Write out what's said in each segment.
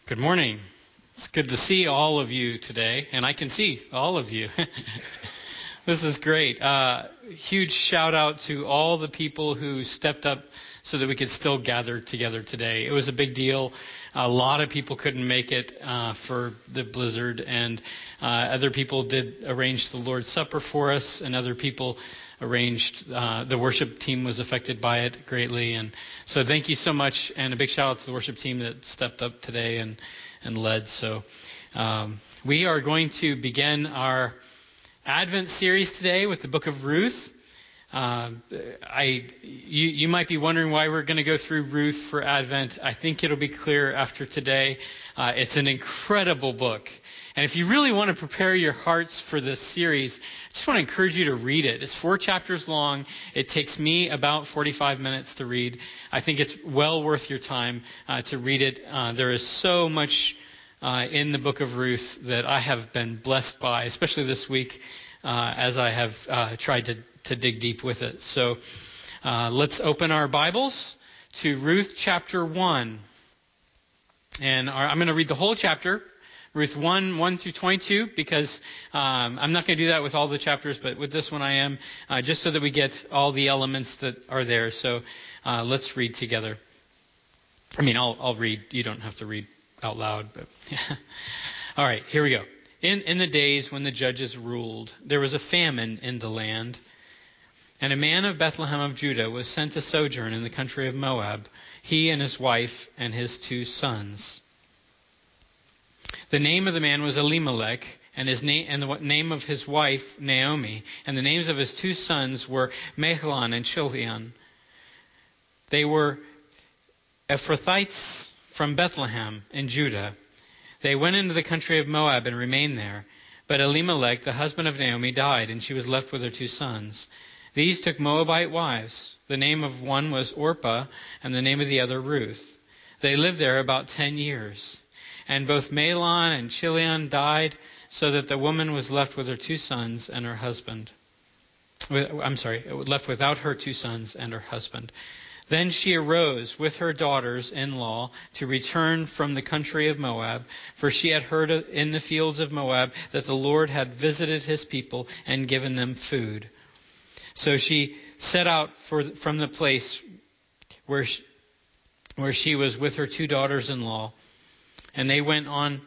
Good morning. It's good to see all of you today, and I can see all of you. This is great. Huge shout out to all the people who stepped up so that we could still gather together today. It was a big deal. A lot of people couldn't make it for the blizzard, and other people did arrange the Lord's Supper for us, and other people arranged, the worship team was affected by it greatly. And so thank you so much. And a big shout out to the worship team that stepped up today and led. So, we are going to begin our Advent series today with the book of Ruth. You might be wondering why we're going to go through Ruth for Advent. I think it'll be clear after today. It's an incredible book. And if you really want to prepare your hearts for this series, I just want to encourage you to read it. It's 4 chapters long. It takes me about 45 minutes to read. I think it's well worth your time to read it. There is so much in the book of Ruth that I have been blessed by, especially this week as I have tried to dig deep with it. So let's open our Bibles to Ruth chapter 1. And I'm going to read the whole chapter. Ruth 1 through 22, because I'm not going to do that with all the chapters, but with this one I am, just so that we get all the elements that are there. So let's read together. I'll read. You don't have to read out loud. But all right, here we go. In the days when the judges ruled, there was a famine in the land, and a man of Bethlehem of Judah was sent to sojourn in the country of Moab, he and his wife and his 2 sons. The name of the man was Elimelech, and the name of his wife Naomi, and the names of his 2 sons were Mahlon and Chilion. They were Ephrathites from Bethlehem in Judah. They went into the country of Moab and remained there. But Elimelech, the husband of Naomi, died, and she was left with her 2 sons. These took Moabite wives. The name of one was Orpah, and the name of the other Ruth. They lived there about 10 years. And both Mahlon and Chilion died, so that the woman was left with her 2 sons and her husband. Left without her 2 sons and her husband. Then she arose with her daughters-in-law to return from the country of Moab, for she had heard in the fields of Moab that the Lord had visited his people and given them food. So she set out from the place where she was with her 2 daughters-in-law, and they went on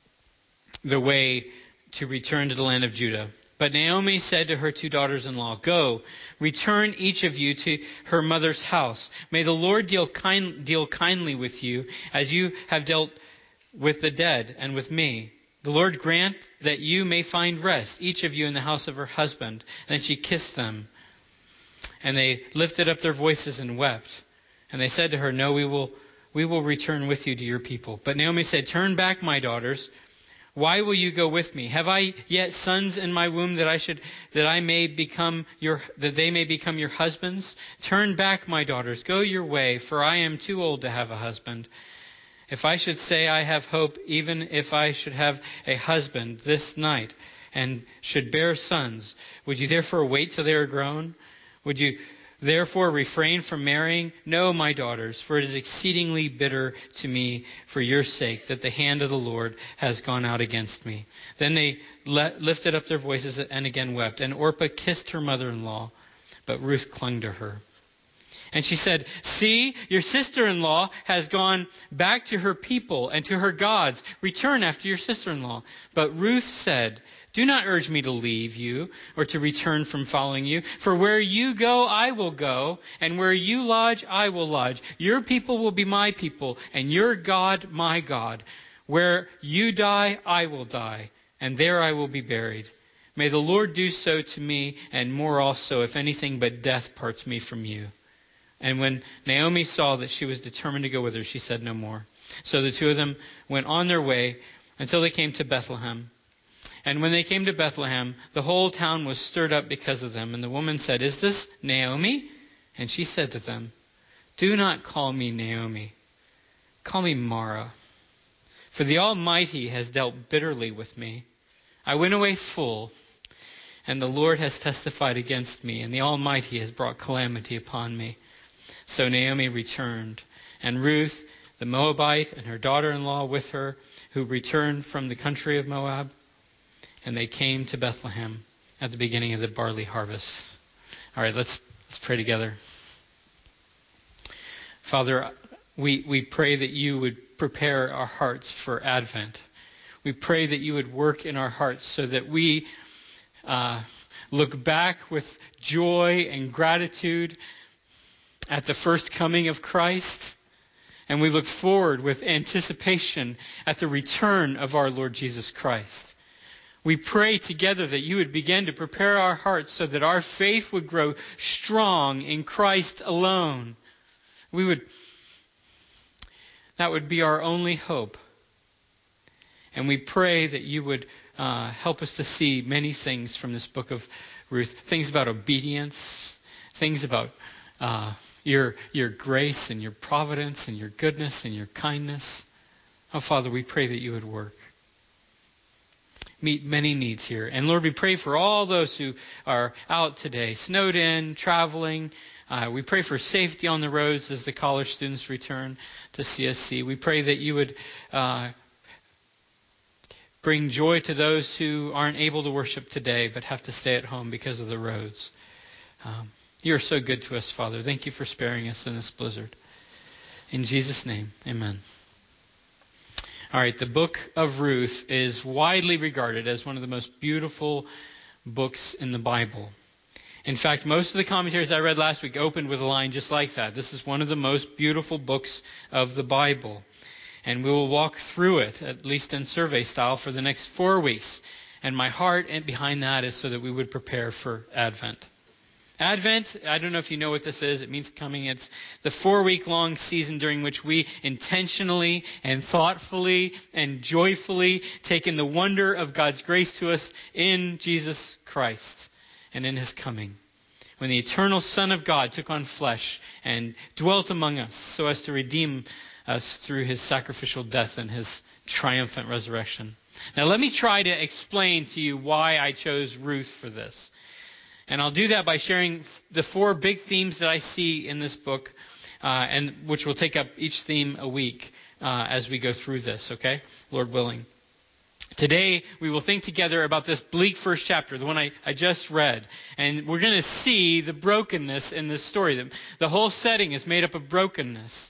the way to return to the land of Judah. But Naomi said to her 2 daughters-in-law, "Go, return each of you to her mother's house. May the Lord deal kindly with you, as you have dealt with the dead and with me. The Lord grant that you may find rest, each of you in the house of her husband." And then she kissed them. And they lifted up their voices and wept. And they said to her, "No, we will return with you to your people." But Naomi said, "Turn back, my daughters. Why will you go with me? Have I yet sons in my womb that they may become your husbands? Turn back, my daughters. Go your way, for I am too old to have a husband. If I should say I have hope, even if I should have a husband this night and should bear sons, would you therefore wait till they are grown? Would you therefore refrain from marrying? No, my daughters, for it is exceedingly bitter to me for your sake that the hand of the Lord has gone out against me." Then they lifted up their voices and again wept. And Orpah kissed her mother-in-law, but Ruth clung to her. And she said, "See, your sister-in-law has gone back to her people and to her gods. Return after your sister-in-law." But Ruth said, "Do not urge me to leave you or to return from following you. For where you go, I will go, and where you lodge, I will lodge. Your people will be my people, and your God, my God. Where you die, I will die, and there I will be buried. May the Lord do so to me, and more also, if anything but death parts me from you." And when Naomi saw that she was determined to go with her, she said no more. So the 2 of them went on their way until they came to Bethlehem. And when they came to Bethlehem, the whole town was stirred up because of them. And the woman said, "Is this Naomi?" And she said to them, "Do not call me Naomi. Call me Mara. For the Almighty has dealt bitterly with me. I went away full, and the Lord has testified against me, and the Almighty has brought calamity upon me." So Naomi returned, and Ruth the Moabite and her daughter-in-law with her, who returned from the country of Moab, and they came to Bethlehem at the beginning of the barley harvest. All right, let's pray together. Father, we pray that you would prepare our hearts for Advent. We pray that you would work in our hearts so that we look back with joy and gratitude at the first coming of Christ, and we look forward with anticipation at the return of our Lord Jesus Christ. We pray together that you would begin to prepare our hearts so that our faith would grow strong in Christ alone. That would be our only hope. And we pray that you would help us to see many things from this book of Ruth. Things about obedience, things about your grace and your providence and your goodness and your kindness. Oh, Father, we pray that you would work. Meet many needs here. And Lord, we pray for all those who are out today, snowed in, traveling. We pray for safety on the roads as the college students return to CSC. We pray that you would bring joy to those who aren't able to worship today but have to stay at home because of the roads. You are so good to us, Father. Thank you for sparing us in this blizzard. In Jesus' name, amen. All right, the book of Ruth is widely regarded as one of the most beautiful books in the Bible. In fact, most of the commentaries I read last week opened with a line just like that. This is one of the most beautiful books of the Bible. And we will walk through it, at least in survey style, for the next 4 weeks. And my heart behind that is so that we would prepare for Advent. Advent, I don't know if you know what this is. It means coming. It's the 4-week-long season during which we intentionally and thoughtfully and joyfully take in the wonder of God's grace to us in Jesus Christ and in His coming. When the eternal Son of God took on flesh and dwelt among us so as to redeem us through His sacrificial death and His triumphant resurrection. Now let me try to explain to you why I chose Ruth for this. And I'll do that by sharing the 4 big themes that I see in this book, and which will take up each theme a week as we go through this, okay? Lord willing. Today, we will think together about this bleak first chapter, the one I just read. And we're going to see the brokenness in this story. The whole setting is made up of brokenness.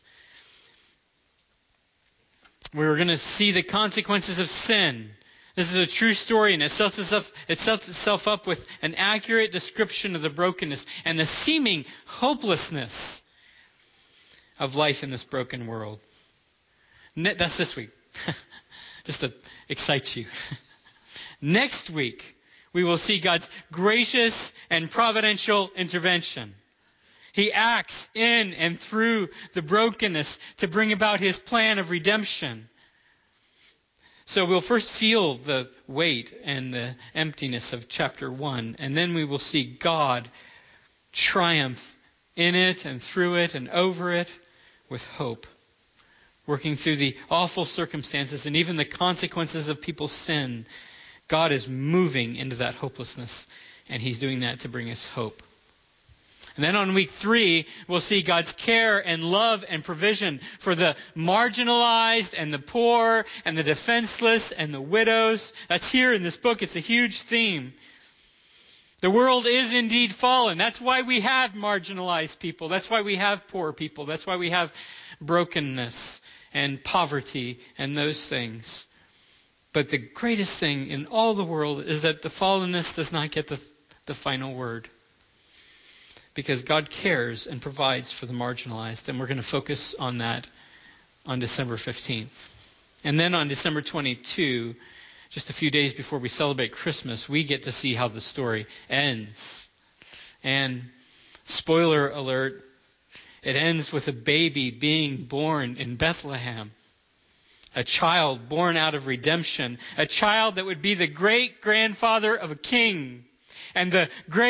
We're going to see the consequences of sin. This is a true story, and it sets itself up with an accurate description of the brokenness and the seeming hopelessness of life in this broken world. That's this week. Just to excite you. Next week, we will see God's gracious and providential intervention. He acts in and through the brokenness to bring about His plan of redemption. So we'll first feel the weight and the emptiness of chapter 1, and then we will see God triumph in it and through it and over it with hope, working through the awful circumstances and even the consequences of people's sin. God is moving into that hopelessness, and He's doing that to bring us hope. And then on week 3, we'll see God's care and love and provision for the marginalized and the poor and the defenseless and the widows. That's here in this book. It's a huge theme. The world is indeed fallen. That's why we have marginalized people. That's why we have poor people. That's why we have brokenness and poverty and those things. But the greatest thing in all the world is that the fallenness does not get the final word. Because God cares and provides for the marginalized. And we're going to focus on that on December 15th. And then on December 22, just a few days before we celebrate Christmas, we get to see how the story ends. And spoiler alert, it ends with a baby being born in Bethlehem. A child born out of redemption. A child that would be the great-grandfather of a king. And the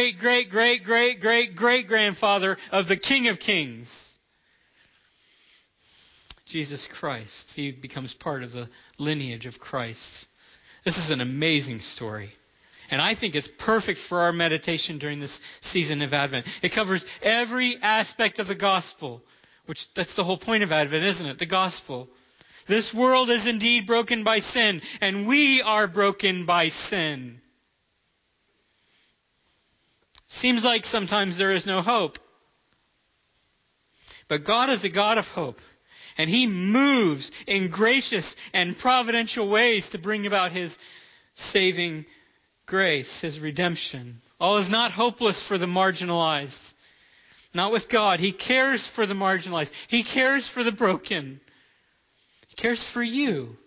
great-great-great-great-great-great-grandfather of the King of Kings. Jesus Christ. He becomes part of the lineage of Christ. This is an amazing story. And I think it's perfect for our meditation during this season of Advent. It covers every aspect of the gospel. which that's the whole point of Advent, isn't it? The gospel. This world is indeed broken by sin, and we are broken by sin. Seems like sometimes there is no hope. But God is a God of hope, and He moves in gracious and providential ways to bring about His saving grace, His redemption. All is not hopeless for the marginalized. Not with God. He cares for the marginalized. He cares for the broken. He cares for you.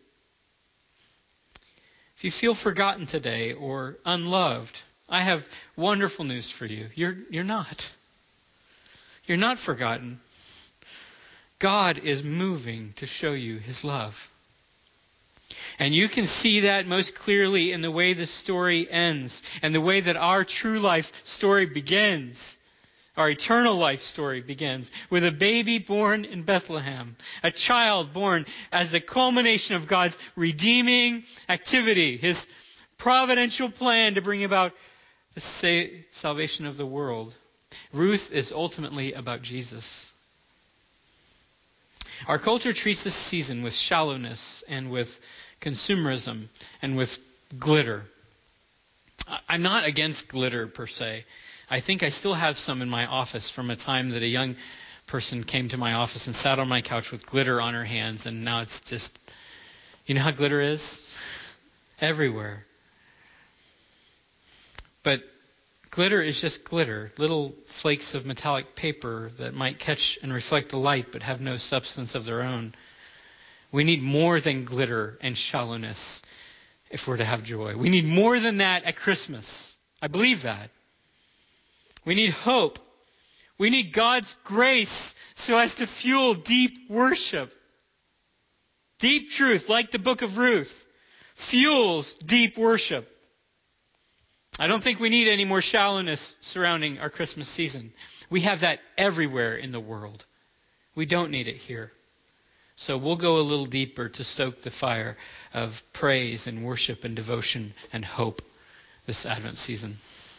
If you feel forgotten today or unloved, I have wonderful news for you. You're not. You're not forgotten. God is moving to show you His love. And you can see that most clearly in the way the story ends and the way that our true life story begins. Our eternal life story begins with a baby born in Bethlehem, a child born as the culmination of God's redeeming activity, His providential plan to bring about the salvation of the world. Ruth is ultimately about Jesus. Our culture treats this season with shallowness and with consumerism and with glitter. I'm not against glitter per se. I think I still have some in my office from a time that a young person came to my office and sat on my couch with glitter on her hands, and now it's just, you know how glitter is? Everywhere. But glitter is just glitter, little flakes of metallic paper that might catch and reflect the light but have no substance of their own. We need more than glitter and shallowness if we're to have joy. We need more than that at Christmas. I believe that. We need hope. We need God's grace so as to fuel deep worship. Deep truth, like the book of Ruth, fuels deep worship. I don't think we need any more shallowness surrounding our Christmas season. We have that everywhere in the world. We don't need it here. So we'll go a little deeper to stoke the fire of praise and worship and devotion and hope this Advent season.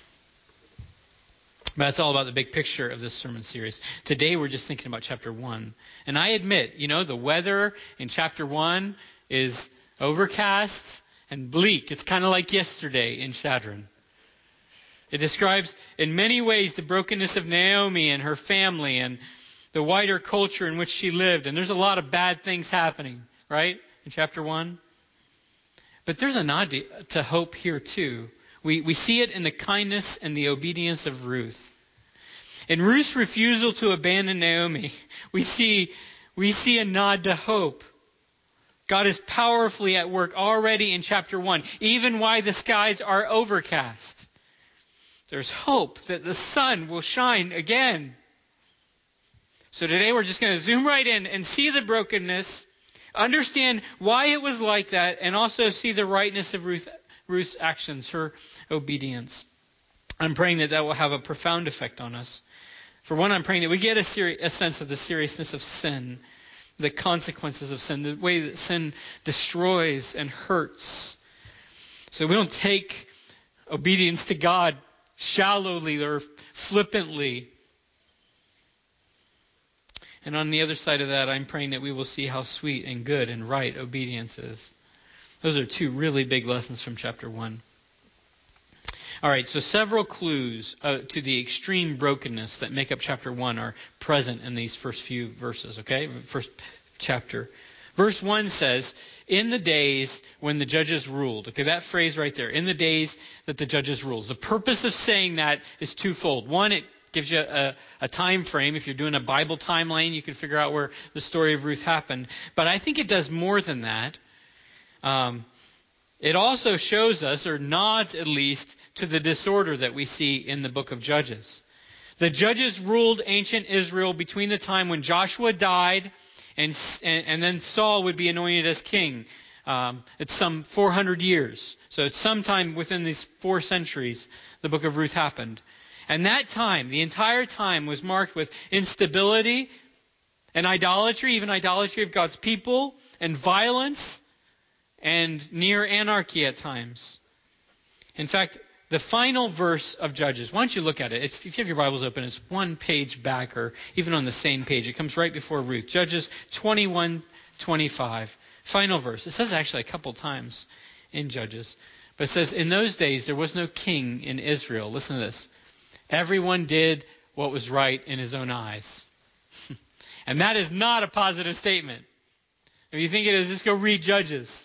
But that's all about the big picture of this sermon series. Today we're just thinking about chapter 1. And I admit, the weather in chapter 1 is overcast and bleak. It's kind of like yesterday in Shadron. It describes in many ways the brokenness of Naomi and her family and the wider culture in which she lived. And there's a lot of bad things happening, right, in chapter 1. But there's a nod to hope here too. We see it in the kindness and the obedience of Ruth. In Ruth's refusal to abandon Naomi, we see a nod to hope. God is powerfully at work already in chapter 1, even while the skies are overcast. There's hope that the sun will shine again. So today we're just going to zoom right in and see the brokenness, understand why it was like that, and also see the rightness of Ruth's actions, her obedience. I'm praying that will have a profound effect on us. For one, I'm praying that we get a sense of the seriousness of sin, the consequences of sin, the way that sin destroys and hurts. So we don't take obedience to God shallowly or flippantly. And on the other side of that, I'm praying that we will see how sweet and good and right obedience is. Those are two really big lessons from chapter 1. All right, so several clues to the extreme brokenness that make up chapter 1 are present in these first few verses, okay? First chapter. Verse 1 says, in the days when the judges ruled. Okay, that phrase right there, in the days that the judges ruled. The purpose of saying that is twofold. One, it gives you a time frame. If you're doing a Bible timeline, you can figure out where the story of Ruth happened. But I think it does more than that. It also shows us, or nods at least, to the disorder that we see in the book of Judges. The judges ruled ancient Israel between the time when Joshua died and then Saul would be anointed as king. It's some 400 years. So it's sometime within these 4 centuries the book of Ruth happened. And that time, the entire time, was marked with instability and idolatry, even idolatry of God's people, and violence, and near anarchy at times. In fact, the final verse of Judges. Why don't you look at it? If you have your Bibles open, it's one page back or even on the same page. It comes right before Ruth. Judges 21:25. Final verse. It says actually a couple times in Judges. But it says, in those days there was no king in Israel. Listen to this. Everyone did what was right in his own eyes. And that is not a positive statement. If you think it is, just go read Judges.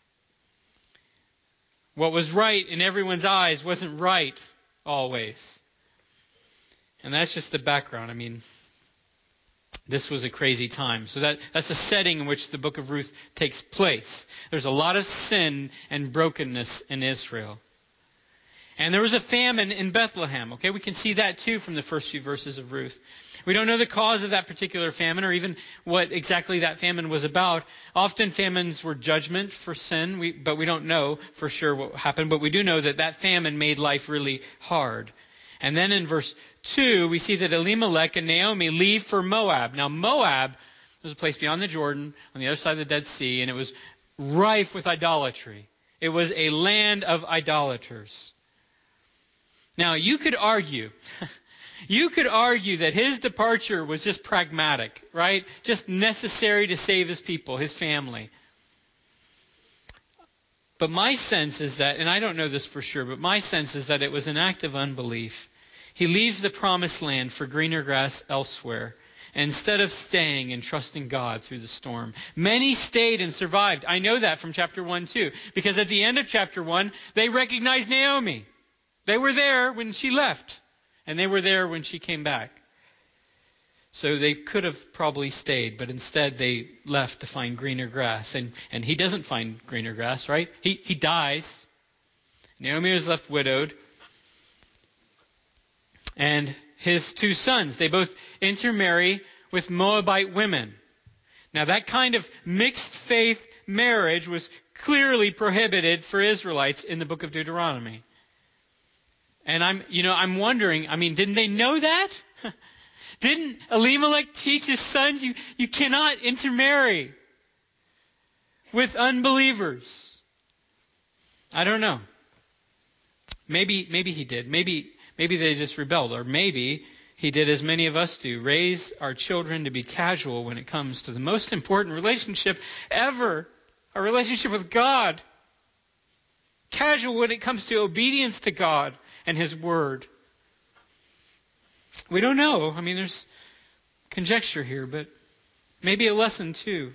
What was right in everyone's eyes wasn't right always. And that's just the background. I mean, this was a crazy time. So that's a setting in which the book of Ruth takes place. There's a lot of sin and brokenness in Israel. And there was a famine in Bethlehem. Okay, we can see that too from the first few verses of Ruth. We don't know the cause of that particular famine or even what exactly that famine was about. Often famines were judgment for sin, but we don't know for sure what happened. But we do know that that famine made life really hard. And then in verse 2, we see that Elimelech and Naomi leave for Moab. Now Moab was a place beyond the Jordan on the other side of the Dead Sea, and it was rife with idolatry. It was a land of idolaters. Now, you could argue that his departure was just pragmatic, right? Just necessary to save his people, his family. But my sense is that, and I don't know this for sure, but my sense is that it was an act of unbelief. He leaves the promised land for greener grass elsewhere, instead of staying and trusting God through the storm. Many stayed and survived. I know that from chapter 1 too, because at the end of chapter 1, they recognized Naomi. They were there when she left, and they were there when she came back. So they could have probably stayed, but instead they left to find greener grass. And he doesn't find greener grass, right? He dies. Naomi was left widowed. And his two sons, they both intermarry with Moabite women. Now that kind of mixed faith marriage was clearly prohibited for Israelites in the book of Deuteronomy. And I'm wondering, didn't they know that? Didn't Elimelech teach his sons, you cannot intermarry with unbelievers? I don't know. Maybe he did. Maybe they just rebelled. Or maybe he did as many of us do, raise our children to be casual when it comes to the most important relationship ever, our relationship with God. Casual when it comes to obedience to God and His Word. We don't know. There's conjecture here, but maybe a lesson too.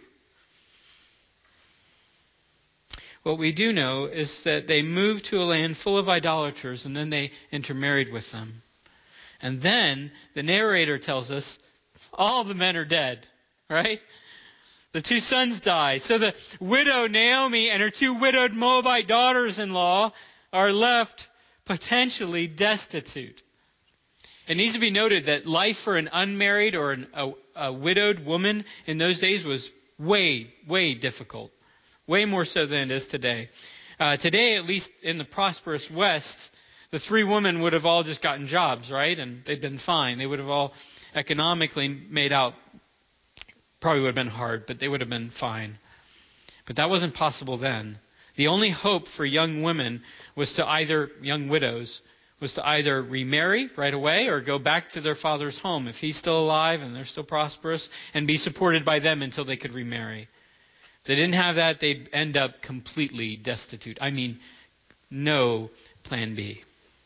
What we do know is that they moved to a land full of idolaters and then they intermarried with them. And then the narrator tells us all the men are dead, right? The two sons die. So the widow Naomi and her two widowed Moabite daughters-in-law are left potentially destitute. It needs to be noted that life for an unmarried or a widowed woman in those days was way, way difficult. Way more so than it is today. Today, at least in the prosperous West, the three women would have all just gotten jobs, right? And they'd been fine. They would have all economically made out. Probably would have been hard, but they would have been fine. But that wasn't possible then. The only hope for young women was to young widows, was to either remarry right away or go back to their father's home if he's still alive and they're still prosperous and be supported by them until they could remarry. If they didn't have that, they'd end up completely destitute. No plan B.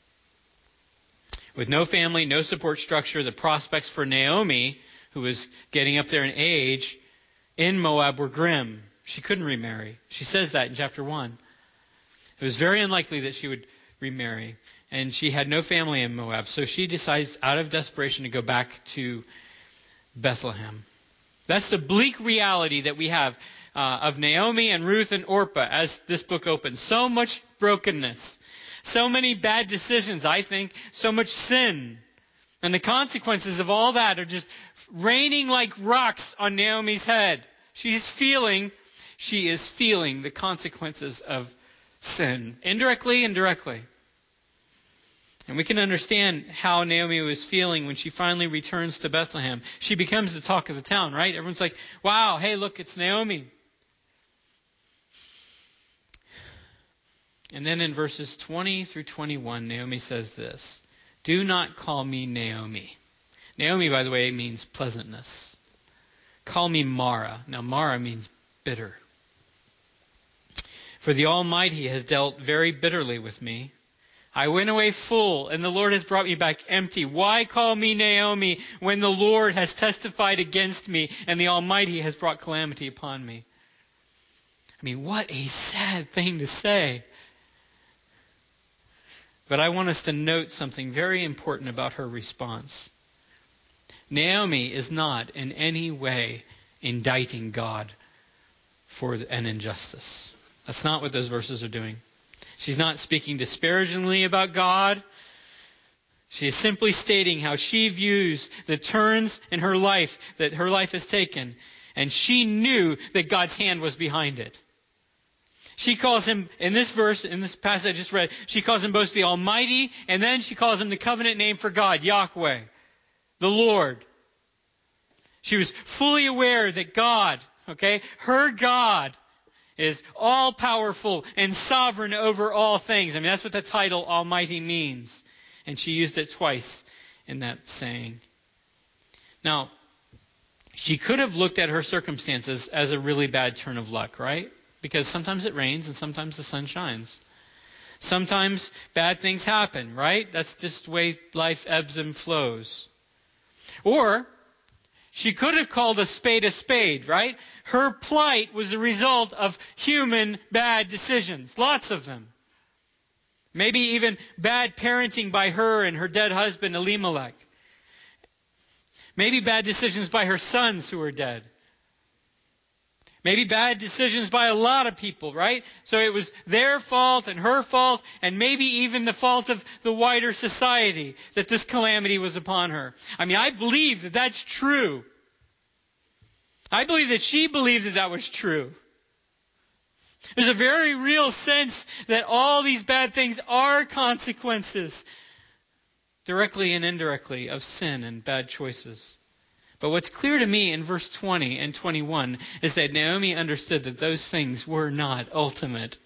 With no family, no support structure, the prospects for Naomi, who was getting up there in age, in Moab were grim. She couldn't remarry. She says that in chapter 1. It was very unlikely that she would remarry. And she had no family in Moab. So she decides out of desperation to go back to Bethlehem. That's the bleak reality that we have of Naomi and Ruth and Orpah as this book opens. So much brokenness. So many bad decisions, I think. So much sin. And the consequences of all that are just raining like rocks on Naomi's head. She is feeling the consequences of sin. Indirectly and directly. And we can understand how Naomi was feeling when she finally returns to Bethlehem. She becomes the talk of the town, right? Everyone's like, wow, hey, look, it's Naomi. And then in verses 20 through 21, Naomi says this, "Do not call me Naomi." Naomi, by the way, means pleasantness. "Call me Mara." Now, Mara means bitter. "For the Almighty has dealt very bitterly with me. I went away full, and the Lord has brought me back empty. Why call me Naomi when the Lord has testified against me and the Almighty has brought calamity upon me?" I mean, what a sad thing to say. But I want us to note something very important about her response. Naomi is not in any way indicting God for an injustice. That's not what those verses are doing. She's not speaking disparagingly about God. She is simply stating how she views the turns in her life that her life has taken. And she knew that God's hand was behind it. She calls him, in this verse, in this passage I just read, she calls him both the Almighty, and then she calls him the covenant name for God, Yahweh, the Lord. She was fully aware that God, her God, is all-powerful and sovereign over all things. I mean, that's what the title Almighty means. And she used it twice in that saying. Now, she could have looked at her circumstances as a really bad turn of luck, right? Because sometimes it rains and sometimes the sun shines. Sometimes bad things happen, right? That's just the way life ebbs and flows. Or she could have called a spade, right? Her plight was the result of human bad decisions. Lots of them. Maybe even bad parenting by her and her dead husband Elimelech. Maybe bad decisions by her sons who are dead. Maybe bad decisions by a lot of people, right? So it was their fault and her fault and maybe even the fault of the wider society that this calamity was upon her. I mean, I believe that that's true. I believe that she believed that that was true. There's a very real sense that all these bad things are consequences, directly and indirectly, of sin and bad choices. But what's clear to me in verse 20 and 21 is that Naomi understood that those things were not ultimate.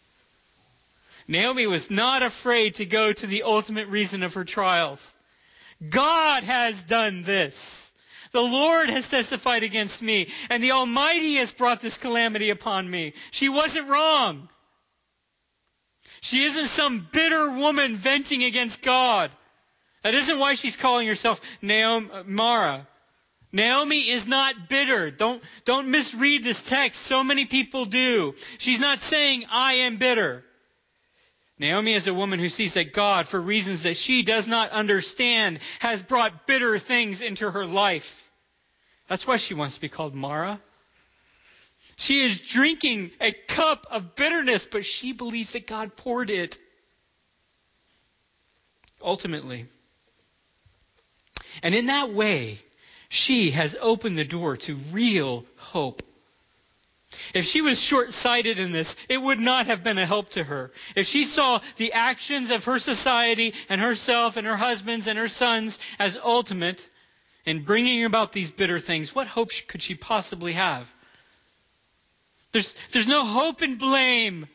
Naomi was not afraid to go to the ultimate reason of her trials. God has done this. The Lord has testified against me, and the Almighty has brought this calamity upon me. She wasn't wrong. She isn't some bitter woman venting against God. That isn't why she's calling herself Mara. Naomi is not bitter. Don't misread this text. So many people do. She's not saying, I am bitter. Naomi is a woman who sees that God, for reasons that she does not understand, has brought bitter things into her life. That's why she wants to be called Mara. She is drinking a cup of bitterness, but she believes that God poured it. Ultimately. And in that way, she has opened the door to real hope. If she was short-sighted in this, it would not have been a help to her. If she saw the actions of her society and herself and her husbands and her sons as ultimate in bringing about these bitter things, what hope could she possibly have? There's no hope in blame.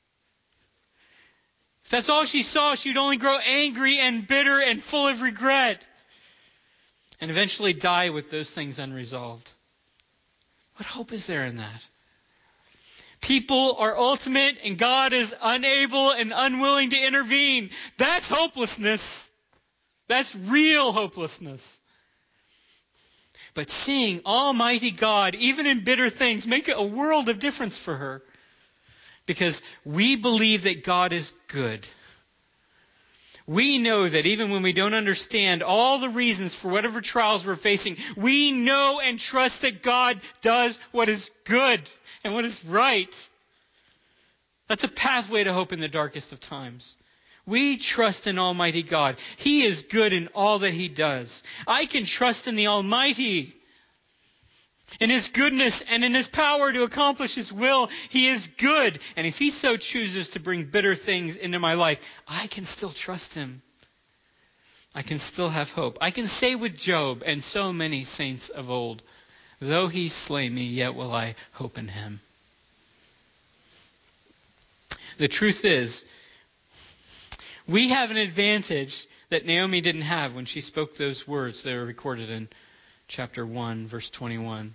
If that's all she saw, she would only grow angry and bitter and full of regret, and eventually die with those things unresolved. What hope is there in that? People are ultimate and God is unable and unwilling to intervene. That's hopelessness. That's real hopelessness. But seeing Almighty God, even in bitter things, make a world of difference for her. Because we believe that God is good. We know that even when we don't understand all the reasons for whatever trials we're facing, we know and trust that God does what is good and what is right. That's a pathway to hope in the darkest of times. We trust in Almighty God. He is good in all that He does. I can trust in the Almighty. In His goodness and in His power to accomplish His will, He is good. And if He so chooses to bring bitter things into my life, I can still trust Him. I can still have hope. I can say with Job and so many saints of old, though He slay me, yet will I hope in Him. The truth is, we have an advantage that Naomi didn't have when she spoke those words that are recorded in chapter 1, verse 21.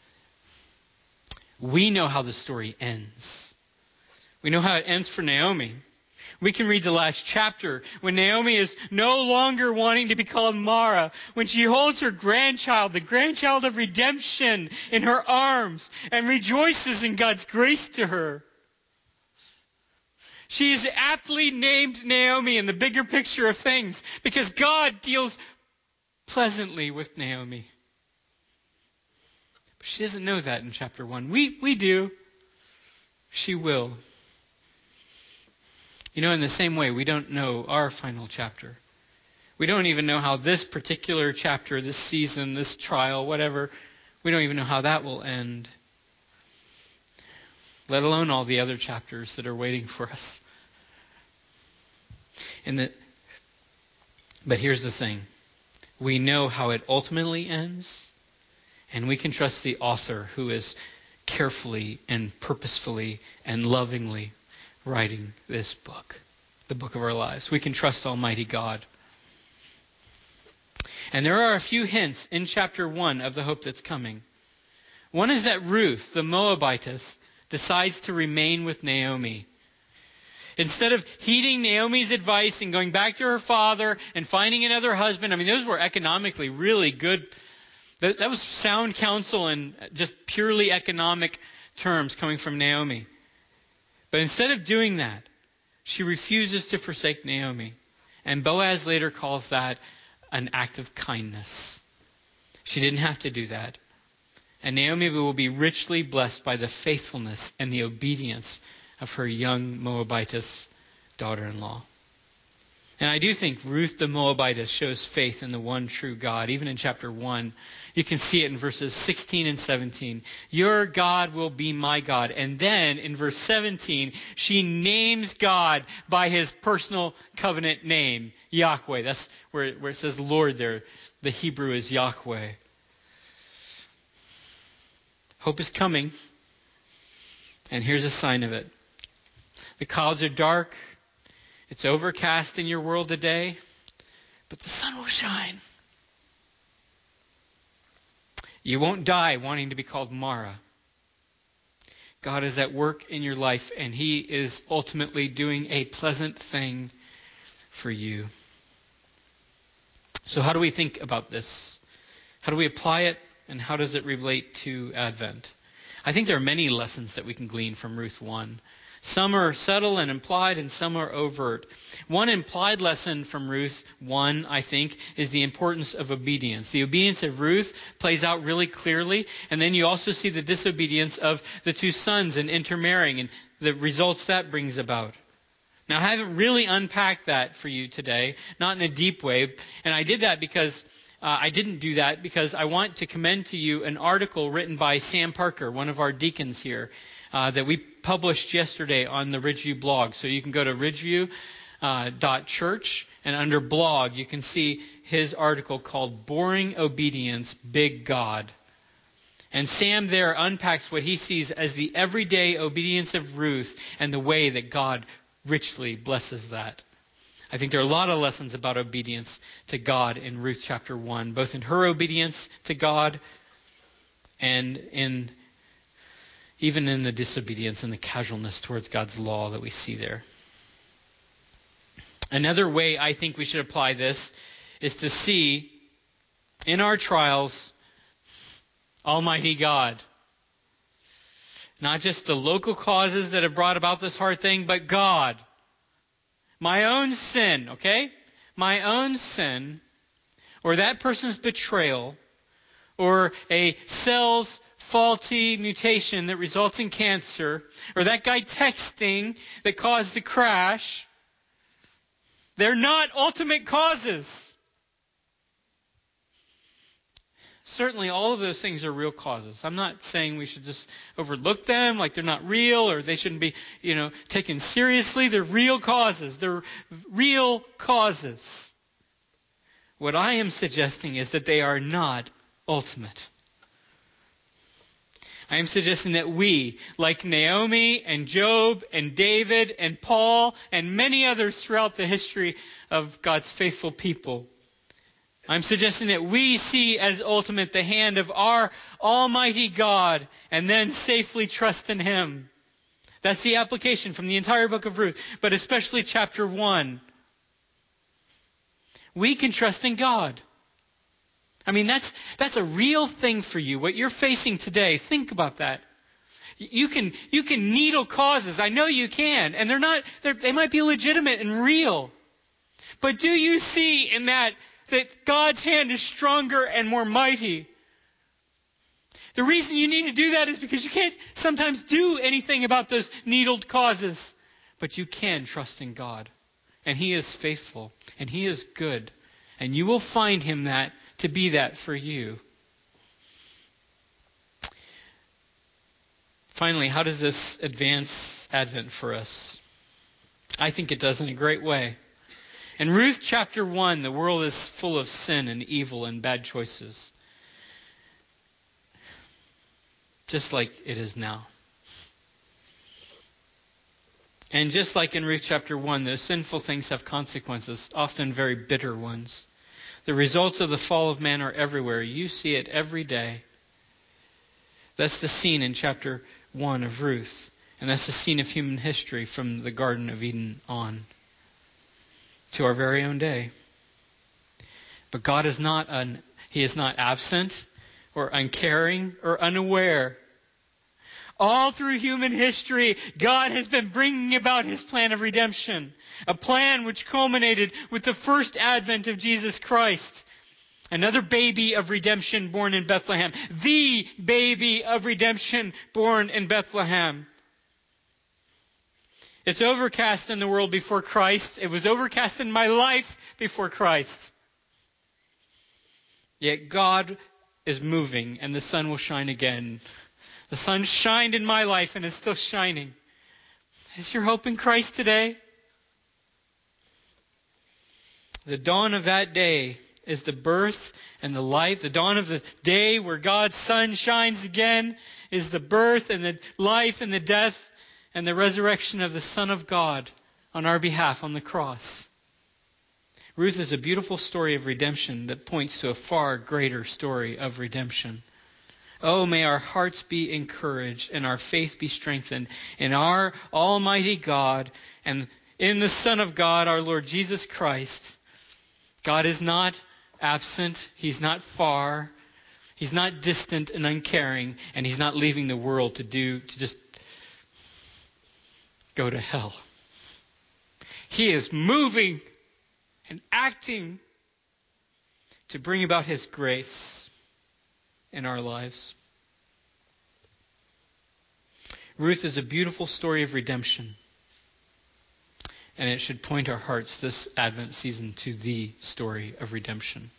We know how the story ends. We know how it ends for Naomi. We can read the last chapter when Naomi is no longer wanting to be called Mara, when she holds her grandchild, the grandchild of redemption, in her arms and rejoices in God's grace to her. She is aptly named Naomi in the bigger picture of things because God deals pleasantly with Naomi. But she doesn't know that in chapter 1. We do. She will. You know, in the same way, we don't know our final chapter. We don't even know how this particular chapter, this season, this trial, whatever, we don't even know how that will end. Let alone all the other chapters that are waiting for us. But here's the thing. We know how it ultimately ends, and we can trust the author who is carefully and purposefully and lovingly writing this book, the book of our lives. We can trust Almighty God. And there are a few hints in chapter 1 of the hope that's coming. One is that Ruth, the Moabitess, decides to remain with Naomi. Instead of heeding Naomi's advice and going back to her father and finding another husband, I mean, those were economically really good. That was sound counsel in just purely economic terms coming from Naomi. But instead of doing that, she refuses to forsake Naomi. And Boaz later calls that an act of kindness. She didn't have to do that. And Naomi will be richly blessed by the faithfulness and the obedience of her young Moabitess daughter-in-law. And I do think Ruth the Moabitess shows faith in the one true God. Even in chapter 1, you can see it in verses 16 and 17. Your God will be my God. And then in verse 17, she names God by his personal covenant name, Yahweh. That's where it says Lord there. The Hebrew is Yahweh. Hope is coming. And here's a sign of it. The clouds are dark. It's overcast in your world today, but the sun will shine. You won't die wanting to be called Mara. God is at work in your life, and he is ultimately doing a pleasant thing for you. So how do we think about this? How do we apply it, and how does it relate to Advent? I think there are many lessons that we can glean from Ruth 1. Some are subtle and implied, and some are overt. One implied lesson from Ruth 1, I think, is the importance of obedience. The obedience of Ruth plays out really clearly, and then you also see the disobedience of the two sons in intermarrying and the results that brings about. Now, I haven't really unpacked that for you today, not in a deep way, and I did that because I didn't do that because I want to commend to you an article written by Sam Parker, one of our deacons here, that we published yesterday on the Ridgeview blog. So you can go to ridgeview.church, and under blog you can see his article called Boring Obedience, Big God. And Sam there unpacks what he sees as the everyday obedience of Ruth and the way that God richly blesses that. I think there are a lot of lessons about obedience to God in Ruth chapter 1, both in her obedience to God and even in the disobedience and the casualness towards God's law that we see there. Another way I think we should apply this is to see in our trials Almighty God. Not just the local causes that have brought about this hard thing, but God. My own sin, okay? My own sin, or that person's betrayal, or a cell's faulty mutation that results in cancer, or that guy texting that caused the crash, they're not ultimate causes. Certainly all of those things are real causes. I'm not saying we should just overlook them like they're not real or they shouldn't be, taken seriously. They're real causes. They're real causes. What I am suggesting is that they are not ultimate. I am suggesting that we, like Naomi and Job and David and Paul and many others throughout the history of God's faithful people, I'm suggesting that we see as ultimate the hand of our Almighty God and then safely trust in Him. That's the application from the entire book of Ruth, but especially chapter 1. We can trust in God. I mean, that's a real thing for you. What you're facing today, think about that. You can needle causes. I know you can. And they might be legitimate and real. But do you see in that God's hand is stronger and more mighty? The reason you need to do that is because you can't sometimes do anything about those needled causes. But you can trust in God. And He is faithful. And He is good. And you will find Him to be that for you. Finally, how does this advance Advent for us? I think it does in a great way. In Ruth chapter 1, the world is full of sin and evil and bad choices. Just like it is now. And just like in Ruth chapter 1, those sinful things have consequences, often very bitter ones. The results of the fall of man are everywhere. You see it every day. That's the scene in chapter 1 of Ruth. And that's the scene of human history from the Garden of Eden on to our very own day. But God is He is not absent or uncaring or unaware. All through human history, God has been bringing about His plan of redemption. A plan which culminated with the first advent of Jesus Christ. Another baby of redemption born in Bethlehem. The baby of redemption born in Bethlehem. It's overcast in the world before Christ. It was overcast in my life before Christ. Yet God is moving and the sun will shine again. The sun shined in my life and is still shining. Is your hope in Christ today? The dawn of that day is the birth and the life. The dawn of the day where God's sun shines again is the birth and the life and the death and the resurrection of the Son of God on our behalf on the cross. Ruth is a beautiful story of redemption that points to a far greater story of redemption. Oh, may our hearts be encouraged and our faith be strengthened in our Almighty God and in the Son of God, our Lord Jesus Christ. God is not absent. He's not far. He's not distant and uncaring. And He's not leaving the world to just go to hell. He is moving and acting to bring about His grace in our lives. Ruth is a beautiful story of redemption. And it should point our hearts this Advent season to the story of redemption.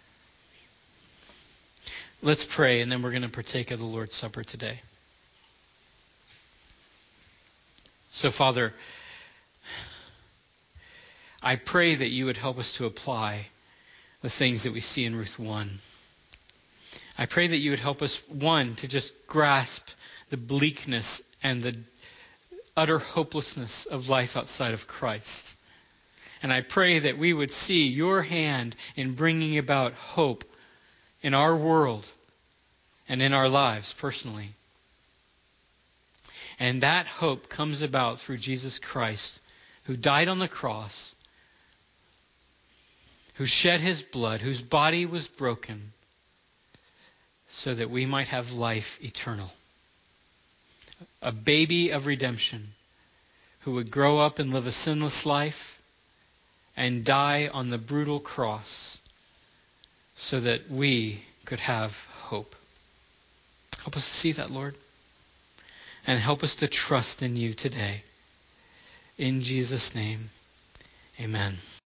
Let's pray, and then we're going to partake of the Lord's Supper today. So, Father, I pray that you would help us to apply the things that we see in Ruth 1. I pray that you would help us, one, to just grasp the bleakness and the utter hopelessness of life outside of Christ. And I pray that we would see your hand in bringing about hope in our world and in our lives personally. And that hope comes about through Jesus Christ, who died on the cross, who shed His blood, whose body was broken, so that we might have life eternal. A baby of redemption who would grow up and live a sinless life and die on the brutal cross so that we could have hope. Help us to see that, Lord. And help us to trust in you today. In Jesus' name, amen.